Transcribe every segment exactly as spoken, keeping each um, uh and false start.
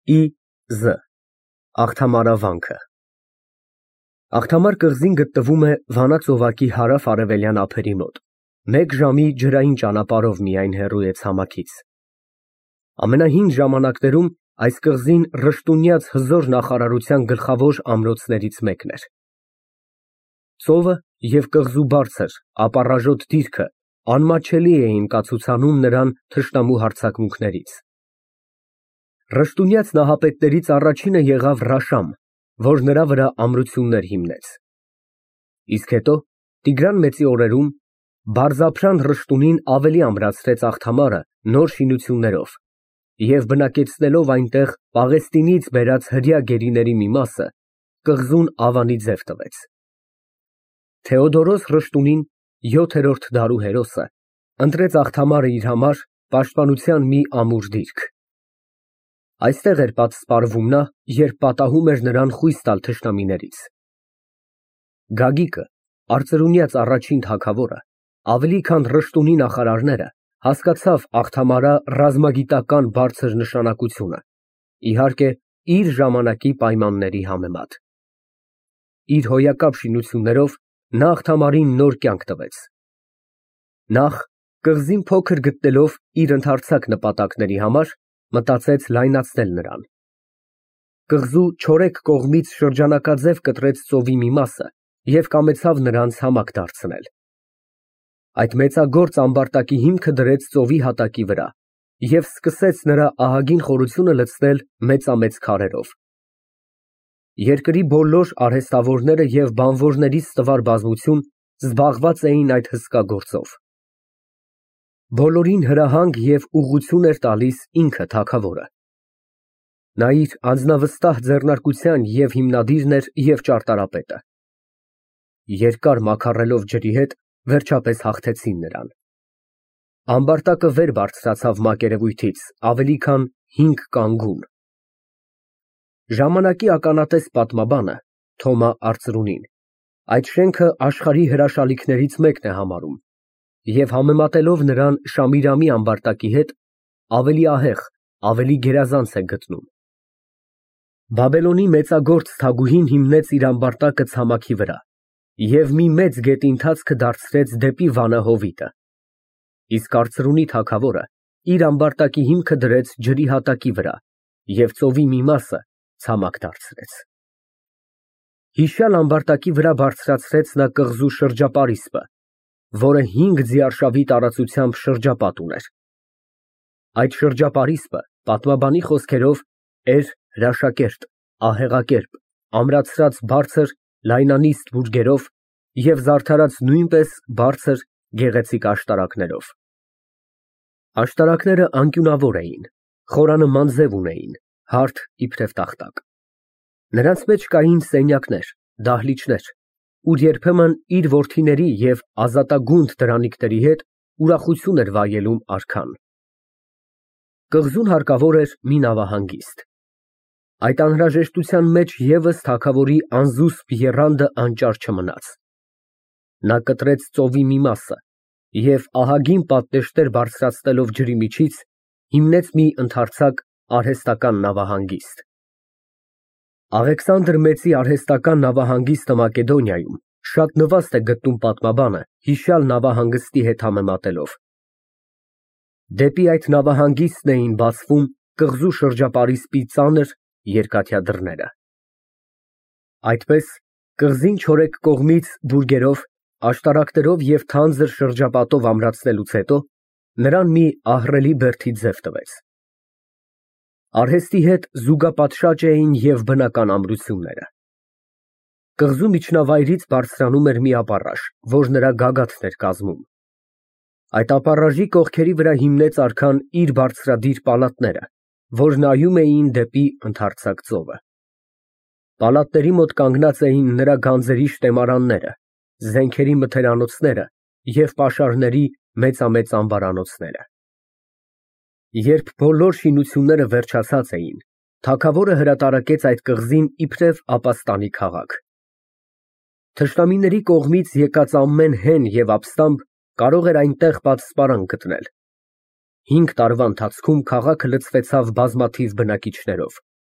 ի զը Աղթամարավանքը Աղթամար կղզին գտնվում է Վանա ծովակի հարավ֊արևելյան ափերի մոտ, մեկ ժամի ջրային ճանապարհով միայն հեռու է ցամաքից։ Ամենահին ժամանակներում այս կղզին Ռշտունյաց հզոր նախարարության գլխավոր ամրոցներից մեկն էր։ Ծովը և կղզու բարձր, ապառաժոտ դիրքը անմատչելի էին կացուցանում նրան թշնամու հարձակմունքներից։ Ռշտունյաց նահապետներից առաջինը եղավ Ռաշամ, որ նրա վրա ամրություններ հիմնեց։ Իսկ հետո Տիգրան Մեծի օրերում Բարձափրան Ռշտունին ավելի ամրացրեց Աղթամարը նոր շինություններով և բնակեցնելով այնտեղ Պաղեստինից բերած հրեա գերիների մի մասը, կղզուն Ավանի ձև տվեց։ Թեոդորոս Ռշտունին, յոթերորդ դարու հերոսը, ընտրեց Աղթամարը իր համար պաշտպանության մի ամուր դիրք։ Այստեղ էր պատսպարվում նա, երբ պատահում էր նրան խույս տալ թշնամիներից։ Գագիկը, արծրունյաց առաջին թագավորը, ավելի քան Ռշտունի նախարարները, հասկացավ Աղթամարա ռազմագիտական բարձր նշանակությունը, իհարկե, իր ժամանակի պայմանների համեմատ։ Իր հոյակապ շինություններով նա Աղթամարին նոր կյանք տվեց։ Նախ, կղզին փոքր գտնելով իր ընդարձակ նպատակների համար, մտածեց լայնացնել նրան։ Կղզու չորեքդ կողմից շրջանակաձև կտրեց ծովի մի մասը և կամեցավ նրանց համակ դարձնել։ Այդ մեծագործ ամբարտակի հիմքը դրեց ծովի հատակի վրա և սկսեց նրա ահագին խորությունը լցնել մեծամեծ քարերով։ Երկրի բոլոր արհեստավորները և բանվորներից ստվար բազմություն զբաղված էին այդ հսկա գործով։ Բոլորին հրահանգ և ուղղություն էր տալիս ինքը թագավորը։ Նա իր անձնավստահ ձեռնարկության և հիմնադիրն էր, և ճարտարապետը։ Երկար մաքարելով ջրի հետ, վերջապես հաղթեցին նրան։ Ամբարտակը վեր բարձրացավ մակերևույթից ավելի քան հինգ կանգուն։ Ժամանակի ականատես պատմաբանը Թոմա Արծրունին այդ շենքը աշխարհի հրաշալիքներից մեկն է համարում և համեմատելով նրան Շամիրամի ամբարտակի հետ, ավելի ահեղ, ավելի գերազանց է գտնում։ Բաբելոնի մեծագործ թագուհին հիմնեց իր ամբարտակը ցամաքի վրա և մի մեծ գետի ընթացքը դարձրեց դեպի Վանա հովիտը, իսկ արծրունի թագավորը իր ամբարտակի հիմքը դրեց ջրի հատակի վրա և ծովի մի մասը ցամաք դարձրեց։ Հիշյալ ամբարտակի վրա բարձրացրեց նա կղզու շրջապարիսպը, որը հինգ ձիարշավի տարածությամբ շրջապատ ուներ։ Այդ շրջապարիսպը, պատմաբանի խոսքերով, էր հրաշակերտ, ահեղակերպ, ամրացրած բարձր, լայնանիստ բուրգերով և զարդարած նույնպես բարձր, գեղեցիկ աշտարակներով։ Աշտարակները անկյունավոր էին, խորանման ձև ունեին, հարթ իբրև տախտակ։ Նրանց մեջ կային սենյակներ, դահլիճներ, ուր երբեմն իր որդիների և ազատագունդ տրանիկների հետ ուրախություն էր վայելում արքան։ Կղզուն հարկավոր էր մի նավահանգիստ։ Այդ անհրաժեշտության մեջ ևս թագավորի անզուսպ եռանդը անճար չմնաց։ Նա կտրեց ծովի մի մասը և ահագին պատնեշտեր բարձրացնելով ջրի միջից, հիմնեց մի ընդարձակ արհեստական նավահանգիստ։ Աղեքսանդր Մեծի արհեստական նավահանգիստը Մակեդոնիայում շատ նվաստ է գտնում պատմաբանը հիշյալ նավահանգստի հետ համեմատելով։ Դեպի այդ նավահանգիստն էին բացվում կղզու շրջապարիսպի ծանր, երկաթյա դռները։ Այդպես, կղզին չորեքդ կողմից բուրգերով, աշտարակներով և թանձր շրջապատով ամրացնելուց հետո, նրան մի ահռելի բերդի ձև տվեց։ Արհեստի հետ զուգապատշաճ էին և բնական ամրությունները։ Կղզու միջնավայրից բարձրանում էր մի ապառաժ, որ նրա գագաթն էր կազմում։ Այդ ապառաժի կողքերի վրա հիմնեց արքան իր բարձրադիր պալատները, որ նայում էին դեպի ընդարձակ ծովը։ Պալատների մոտ կանգնած էին նրա գանձերի շտեմարանները, զենքերի մթերանոցները և պաշարների մեծամեծ ամբարանոցները։ Երբ բոլոր շինությունները վերջացած էին, թագավորը հրատարակեց այդ կղզին իբրև ապաստանի քաղաք։ Թշնամիների կողմից եկած ամեն հեն և ապստամբ կարող էր այնտեղ պատսպարան գտնել։ Հինգ տարվա ընթացքում քաղաքը լցվեցավ բազմաթիվ բնակիչներով։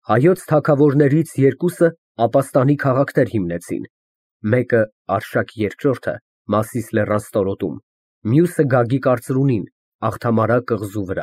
Հայոց թագավորներից երկուսը ապաստանի քաղաքներ հիմնեցին, մեկը Արշակ երկրորդը Մասիս լեռան ստորոտում, մյուսը Գագիկ արծրունին Աղթամարա կղզու վրա։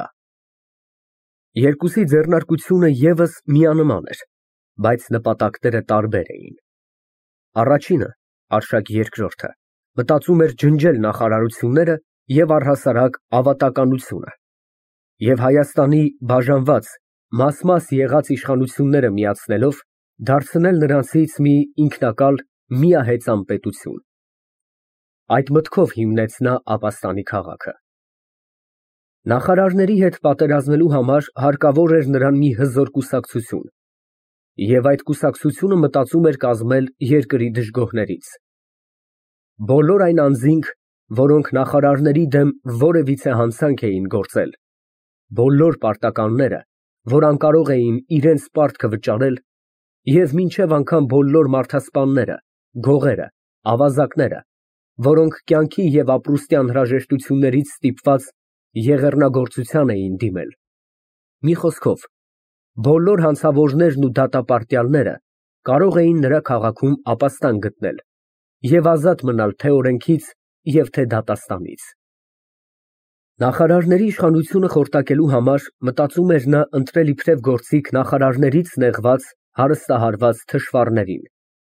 Երկուսի ձեռնարկությունը ևս միանման էր, բայց նպատակները տարբեր էին։ Առաջինը, Արշակ երկրորդը, մտածում էր ջնջել նախարարությունները և առհասարակ ավատականությունը և Հայաստանի բաժանված մաս-մաս եղած իշխանությունները միացնելով դարձնել նրանցից մի ինքնակալ միահեծան պետություն։ Այդ մտքով հիմնեց նա ապաստանի քաղաքը։ Նախարարների հետ պատերազմելու համար հարկավոր էր նրան մի հզոր կուսակցություն, և այդ կուսակցությունը մտածում էր կազմել երկրի դժգոհներից։ Բոլոր այն անձինք, որոնք նախարարների դեմ որևիցե հանցանք էին գործել, բոլոր պարտականները, որ անկարող էին իրենց պարտքը վճարել, և մինչև անգամ բոլոր մարդասպանները, գողերը, ավազակները, որոնք կյանքի և ապրուստյան հրաժեշտություններից ստիպված եղեռնագործության էին դիմել, մի խոսքով, բոլոր հանցավորներն ու դատապարտյալները կարող էին նրա քաղաքում ապաստան գտնել և ազատ մնալ թե օրենքից և թե դատաստանից։ Նախարարների իշխանությունը խորտակելու համար մտածում էր նա ընտրել իբրև գործիք նախարարներից նեղված հարստահարված թշվառներին։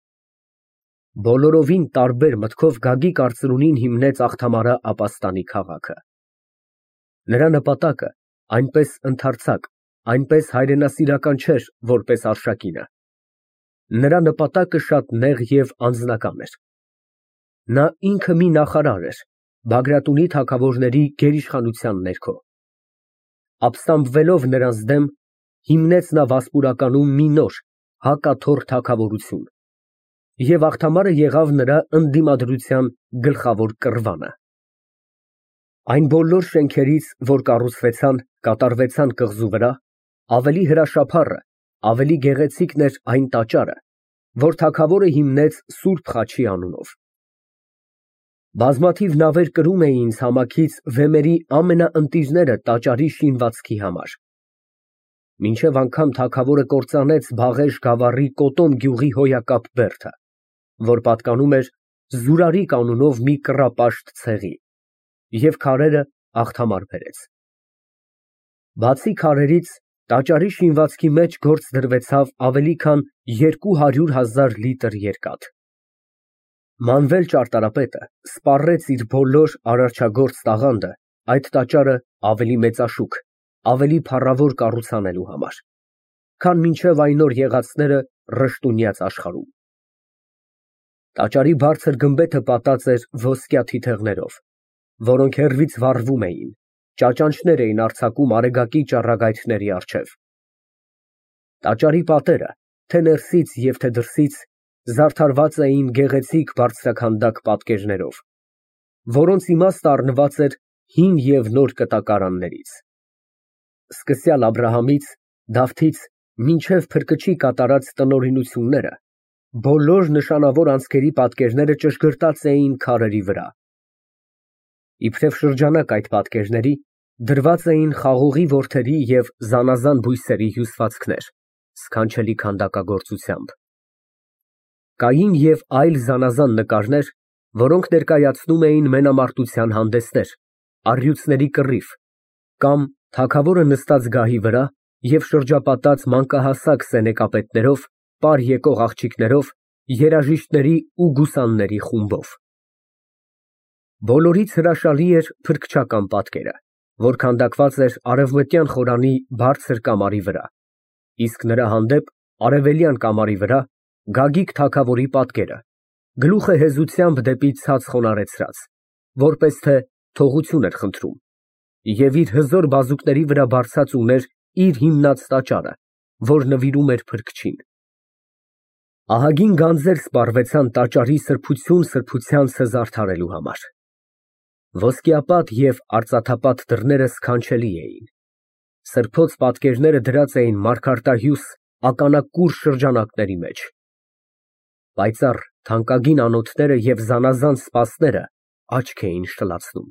Բոլորովին տարբեր մտքով Գագիկ արծրունին հիմնեց Աղթամարա ապաստանի քաղաքը։ Նրա նպատակը այնպես ընդարձակ, այնպես հայրենասիրական չէր, որպես Արշակինը։ Նրա նպատակը շատ նեղ և անձնական էր։ Նա ինքը մի նախարար էր Բագրատունի թագավորների գերիշխանության ներքո։ Ապստամբվելով նրանց դեմ, հիմնեց նա Վասպուրականում մի նոր հակաթոռ թագավորություն, և Աղթամարը եղավ նրա ընդդիմադրության գլխավոր կռվանը։ Այն բոլոր շենքերից, որ կառուցվեցան, կատարվեցան կղզու վրա, ավելի հրաշափառը, ավելի գեղեցիկն էր այն տաճարը, որ թագավորը հիմնեց Սուրբ Խաչի անունով։ Բազմաթիվ նավեր կրում էին ցամաքից վեմերի ամենաընտիրները տաճարի շինվածքի համար։ Մինչև անգամ թագավորը կործանեց Բաղեշ գավառի Կոտոն գյուղի հոյակապ բերդը, որ պատկանում էր Զուրարիկ անունով մի կռապաշտ ցեղի, և քարերը Աղթամար բերեց։ Բացի քարերից, տաճարի շինվածքի մեջ գործ դրվեցավ ավելի քան երկու հարյուր հազար լիտր երկաթ։ Մանվել ճարտարապետը սպառեց իր բոլոր արարչագործ տաղանդը այդ տաճարը ավելի մեծաշուք, ավելի փառավոր կառուցանելու համար, քան մինչև այն օր եղածները Ռշտունյաց աշխարհում։ Տաճարի բարձր գմբեթը պատած էր ոսկյա թիթեղներով, որոնք հեռվից վառվում էին, ճաճանճներ էին արձակում արեգակի ճառագայթների առջև։ Տաճարի պատերը, թե ներսից և թե դրսից, զարդարված էին գեղեցիկ բարձրաքանդակ պատկերներով, որոնց իմաստը առնված էր հին և նոր կտակարաններից։ Սկսյալ Աբրահամից, Դավթից մինչև Փրկչի կատարած տնօրինությունները, բոլոր նշանավոր անցքերի պատկերները ճշգրտած էին քարերի վրա։ Իբրև շրջանակ այդ պատկերների, դրված էին խաղողի որդերի և զանազան բույսերի հյուսվածքներ, սքանչելի քանդակագործությամբ։ Կային և այլ զանազան նկարներ, որոնք ներկայացնում էին մենամարտության հանդեսներ, առյուծների կռիվ, կամ թագավորը նստած գահի վրա և շրջապատած մանկահասակ սենեկապետներով, պար եկող աղջիկներով, երաժիշտների ու գուսանների խումբով։ Բոլորից հրաշալի էր փրկչական պատկերը, որ քանդակված էր արևմտյան խորանի բարձր կամարի վրա, իսկ նրա հանդեպ արևելյան կամարի վրա Գագիկ թագավորի պատկերը, գլուխը հեզությամբ դեպի ցած խոնարհեցրած, որպես թե թողություն էր խնդրում, և իր հզոր բազուկների վրա բարձած ուներ իր հիմնած տաճարը, որ նվիրում էր Փրկչին։ Ահագին գանձեր սպառվեցան տաճարի սրբություն սրբությանցը զարդարելու համար։ Ոսկեապատ և արծաթապատ դռները սքանչելի էին։ Սրբոց պատկերները դրած էին մարգարտահյուս ականակուռ շրջանակների մեջ։ Պայծառ թանկագին անոթները և զանազան սպասները աչք էին շլացնում։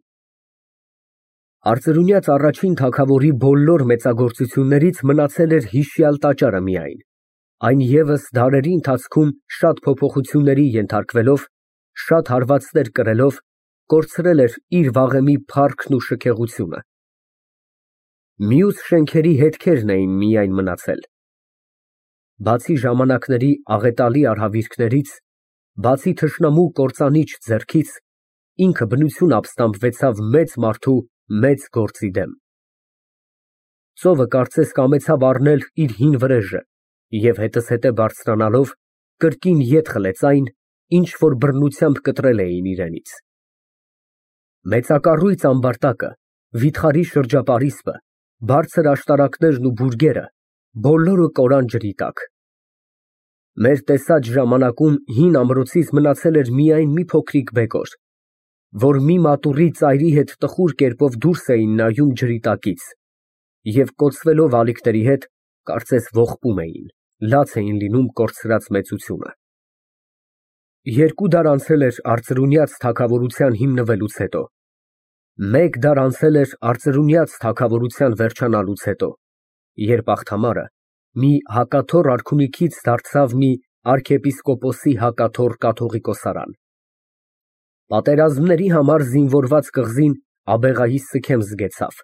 Արծրունյաց առաջին թագավորի բոլոր մեծագործություններից մնացել էր հիշյալ տաճարը միայն, այն ևս դարերի ընթացքում շատ փոփոխությունների ենթարկվելով, շատ հարվածներ կրելով, կորցրել էր իր վաղեմի փառքն ու շքեղությունը։ Մյուս շենքերի հետքերն էին միայն մնացել։ Բացի ժամանակների աղետալի արհավիրքներից, բացի թշնամու կործանիչ ձեռքից, ինքը բնություն ապստամբվեցավ մեծ մարդու մեծ գործի դեմ։ Ծովը կարծես կամեցավ առնել իր հին վրեժը և հետզհետե բարձրանալով կրկին ետ խլեց այն, ինչ որ բռնությամբ կտրել էին իրենից։ Մեծակառույց ամբարտակը, վիթխարի շրջապարիսպը, բարձր աշտարակներն ու բուրգերը բոլորը կորան ջրի տակ։ Մեր տեսած ժամանակում հին ամրոցից մնացել էր միայն մի փոքրիկ բեկոր, որ մի մատուռի ծայրի հետ տխուր կերպով դուրս էին նայում ջրի տակից և կոծվելով ալիքների հետ, կարծես ողբում էին, լաց էին լինում կորցրած մեծությունը։ Երկու դար անցել էր արծրունյաց թագավորության հիմնվելուց հետո, մեկ դար անցել էր արծրունյաց թագավորության վերջանալուց հետո, երբ Աղթամարը մի հակաթոռ արքունիքից դարձավ մի արքեպիսկոպոսի հակաթոռ կաթողիկոսարան։ Պատերազմների համար զինվորված կղզին աբեղայի սքեմ զգեցավ։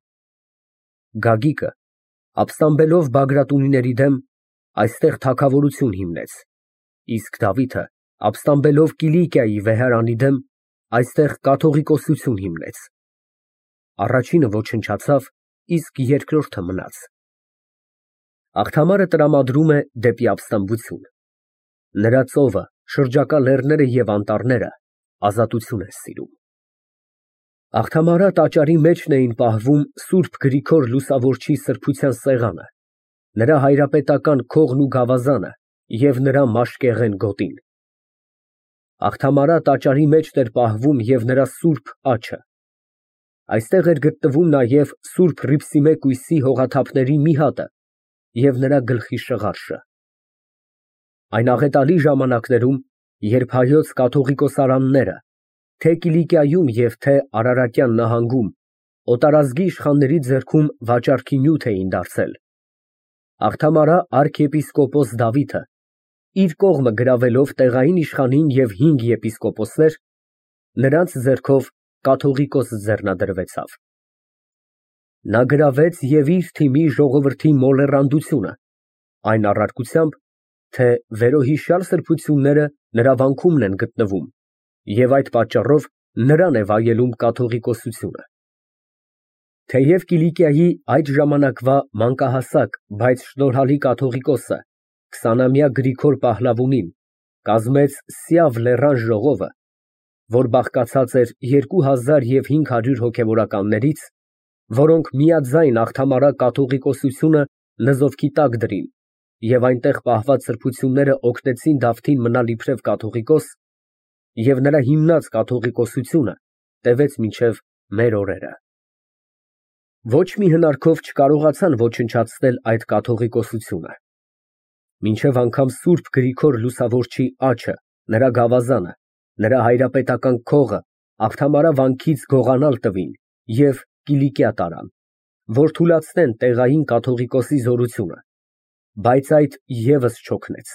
Գագիկը, ապստամբելով Բագրատունիների դեմ, այստեղ թագավորություն հիմնեց, իսկ Դավիթը, ապստամբելով Կիլիկիայի վեհարանի դեմ, այստեղ կաթողիկոսություն հիմնեց։ Առաջինը ոչնչացավ, իսկ երկրորդը մնաց։ Աղթամարը տրամադրում է դեպի ապստամբություն։ Նրա ծովը, շրջակա լեռները և անտառները ազատություն են սիրում։ Աղթամարա տաճարի մեջն էին պահվում Սուրբ Գրիգոր Լուսավորչի սրբության սեղանը, նրա հայրապետական քողն ու գավազանը և նրա մաշկեղեն գոտին։ Աղթամարա տաճարի մեջն էր պահվում և նրա սուրբ աջը։ Այստեղ էր գտնվում նաև Սուրբ Հռիփսիմե կույսի հողաթափների մի հատը և նրա գլխի շղարշը։ Այն աղետալի ժամանակներում, երբ հայոց կաթողիկոսարանները թե Կիլիկիայում և թե Արարատյան նահանգում օտարազգի իշխանների ձեռքում վաճառքի նյութ էին դարձել, Աղթամարա արքեպիսկոպոս Դավիթը իր կողմը գրավելով տեղային իշխանին և հինգ եպիսկոպոսներ, նրանց ձեռքով կաթողիկոս ձեռնադրվեցավ։ Նա գրավեց և իր թիմի ժողովրդի մոլեռանդությունը, այն առարկությամբ, թե վերոհիշյալ սրբությունները նրա վանքումն են գտնվում և այդ պատճառով նրան է վայելում կաթողիկոսությունը։ Թեև Կիլիկիայի այդ ժամանակվա մանկահասակ, բայց շնորհալի կաթողիկոսը քսանամյա Գրիգոր Պահլավունին կազմեց Սիավ լեռան ժողովը, որ բաղկացած էր երկու հազար և հինգ հարյուր հոգևորականներից, որոնք միաձայն Աղթամարա կաթողիկոսությունը նզովքի տակ դրին և այնտեղ պահված սրբությունները օգնեցին Դավթին մնալ իբրև կաթողիկոս, և նրա հիմնած կաթողիկոսությունը տևեց մինչև մեր օրերը։ Ոչ մի հնարքով չկարողացան ոչնչացնել այդ կաթողիկոսությունը։ Մինչև անգամ Սուրբ Գրիգոր Լուսավորչի աջը, նրա գավազանը, նրա հայրապետական քողը Աղթամարա վանքից գողանալ տվին և Կիլիկիա տարան, որ թուլացնեն տեղային կաթողիկոսի զորությունը, բայց այդ ևս չօգնեց։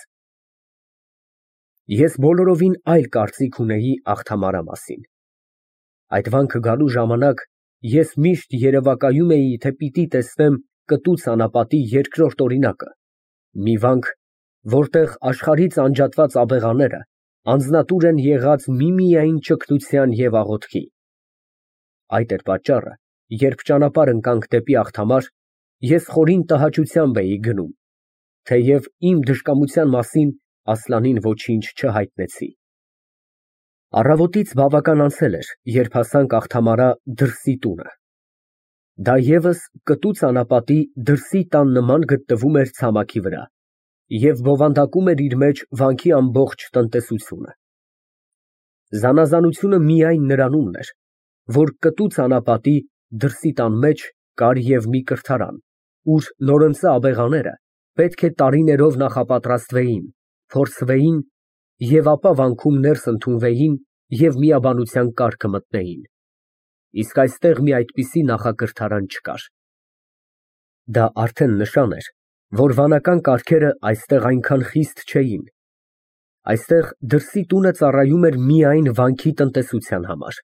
Ես բոլորովին այլ կարծիք ունեի Աղթամարա մասին։ Այդ վանքը գալու ժամանակ ես միշտ երևակայում էի, թե պիտի տեսնեմ Կտուց անապատի երկրորդ օրինակը, մի վանք, որտեղ աշխարհից անջատված աբեղաները անձնատուր են եղած միմիայն ճգնության և աղոթքի։ Այդ էր պատճառը, երբ ճանապարհ ընկանք դեպի Աղթամար, ես խորին տհաճությամբ էի գնում, թեև իմ դժկամության մասին Ասլանին ոչինչ չհայտնեցի։ Առավոտից բավական անցել էր, երբ հասանք Աղթամարա դրսի տունը։ Դա ևս Կտուց անապատի դրսի տան նման գտնվում էր ցամաքի վրա և բովանդակում էր իր մեջ վանքի ամբողջ տնտեսությունը։ Զանազանությունը միայն նրանումն էր, որ Կտուց անապատի դրսի տան մեջ կար և մի կրթարան, ուր նորընծա աբեղաները պետք է տարիներով նախապատրաստվեին, փորձվեին և ապա վանքում ներս ընդունվեին և միաբանության կարգը մտնեին, իսկ այստեղ մի այդպիսի նախակրթարան չկար։ Դա արդեն նշան էր, որ վանական կարգերը այստեղ այնքան խիստ չէին։ Այստեղ դրսի տունը ծառայում էր միայն վանքի տնտեսության համար։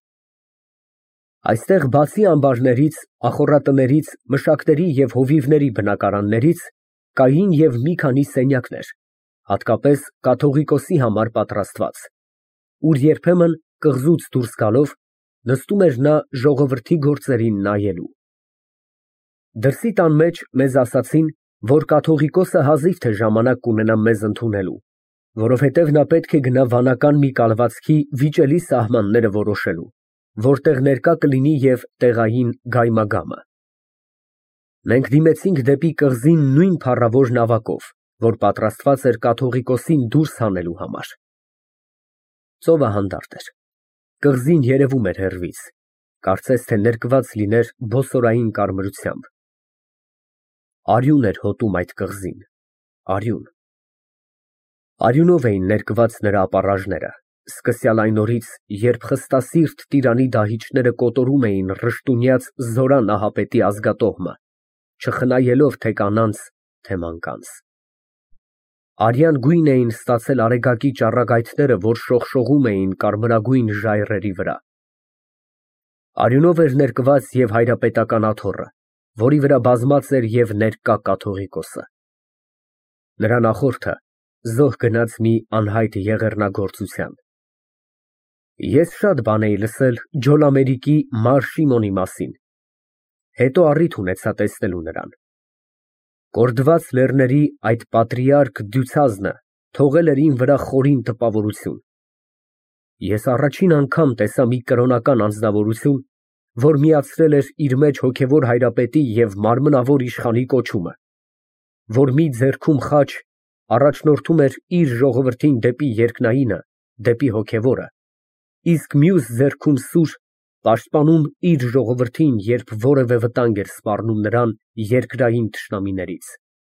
Այստեղ բացի ամբարներից, ախոռատներից, մշակների և հովիվների բնակարաններից կային և մի քանի սենյակներ, հատկապես կաթողիկոսի համար պատրաստված, ուր երբեմն կղզուց դուրս գալով նստում էր նա ժողովրդի գործերին նայելու։ Դրսի տան մեջ մեզ ասացին, որ կաթողիկոսը հազիվ թե ժամանակ կունենա մեզ ընդունելու, որովհետև նա պետք է գնա վանական մի կալվածքի վիճելի սահմանները որոշելու, որտեղ ներկա կլինի և տեղային գայմագամը։ Մենք դիմեցինք դեպի կղզին նույն փառավոր նավակով, որ պատրաստված էր կաթողիկոսին դուրս հանելու համար։ Ծովը հանդարտ էր, կղզին երևում էր հեռվից, կարծես թե ներկված լիներ բոսորային կարմրությամբ։ Արյուն էր հոտում այդ կղզին, արյուն։ Արյունով էին ներկված նրա ապառաժները, սկսյալ այն օրից, երբ խստասիրտ տիրանի դահիճները կոտորում էին ռշտունյաց Զորա Նահապետի ազգատոհմը, չխնայելով թե կանանց, թե մանկանց։ Արյան գույն էին ստացել արեգակի ճառագայթները, որ շողշողում էին կարմրագույն ժայռերի վրա։ Արյունով էր ներկված և հայրապետական աթոռը, որի վրա բազմած էր և ներկա կաթողիկոսը։ Նրա նախորդը զոհ գնաց մի անհայտ եղեռնագործության։ Ես շատ բան էի լսել Ջոլամերիկի Մար Շիմոնի մասին, հետո առիթ ունեցա տեսնելու նրան։ Կորդված լեռների այդ պատրիարք Դյուցազնը թողել էր իմ վրա խորին տպավորություն։ Ես առաջին անգամ տեսա մի կրոնական անձնավորություն, որ միացրել էր իր մեջ հոգևոր հայրապետի և մարմնավոր իշխանի կոչումը, որ մի ձեռքում խաչ առաջնորդում էր իր ժողովրդին դեպի երկնայինը, դեպի հոգևորը, իսկ մյուս ձեռքում սուր պաշտպանում իր ժողովրդին, երբ որևէ վտանգ էր սպառնում նրան երկրային թշնամիներից։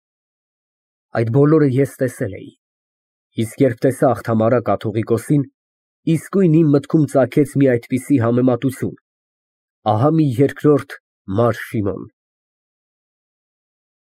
Այդ բոլորը ես տեսել էի, իսկ երբ տեսա Աղթամարա կաթողիկոսին, իսկույն իմ մտքում ծագեց մի այդպիսի համեմատություն, ահա մի երկրորդ Մար Շիմոն։